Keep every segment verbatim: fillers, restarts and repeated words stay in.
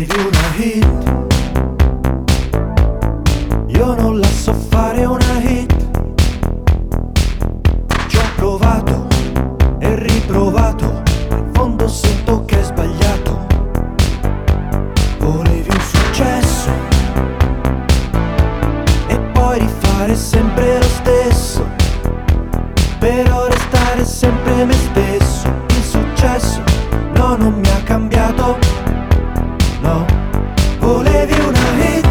Volevi una hit, io non la so fare una hit. Ci ho provato e riprovato, in fondo sento che è sbagliato. Volevi un successo e poi rifare sempre lo stesso, però restare sempre me stesso. Il successo no, non mi ha cambiato, no. Volevi una hit,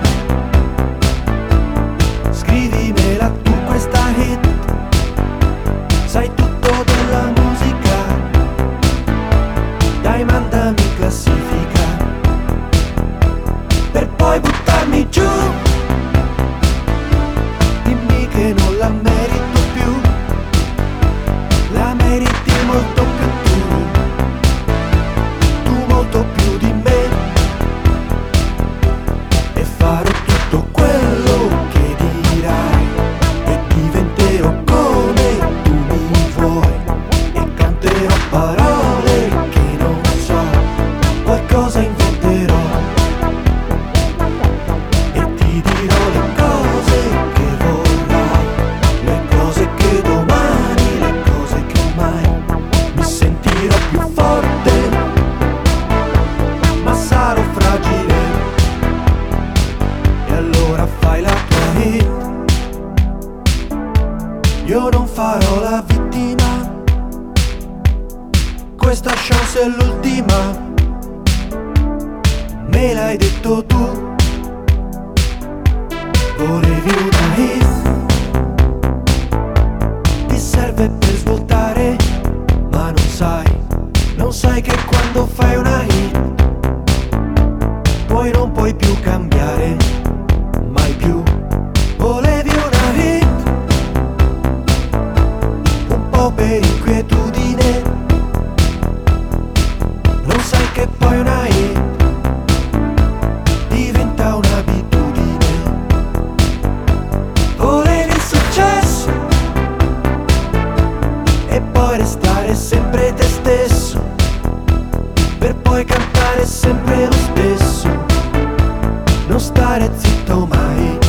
scrivimela tu questa hit. Sai tutto della musica, dai mandami in classifica, per poi buttarmi giù. Dimmi che non la merito più, la meriti molto più tu, tu molto più di me. E farò tutto quello che dirai e diventerò come tu mi vuoi, e canterò parole che non so, qualcosa inventerò e ti dirò le cose che vorrai, le cose che domani, le cose che mai. Mi sentirò più forte, ma sarò fragile, e allora fai la tua hit. Io non farò la vittima, questa chance è l'ultima, me l'hai detto tu. Volevi una hit, ti serve per svoltare, ma non sai, non sai che quando fai una hit poi non puoi più cambiare, mai più. Volevi una hit, un po' per inquietudine, non sai che poi una hit diventa un'abitudine. Volevi il successo e poi restare sempre te stesso, per poi cantare sempre lo stesso, non stare zitto mai.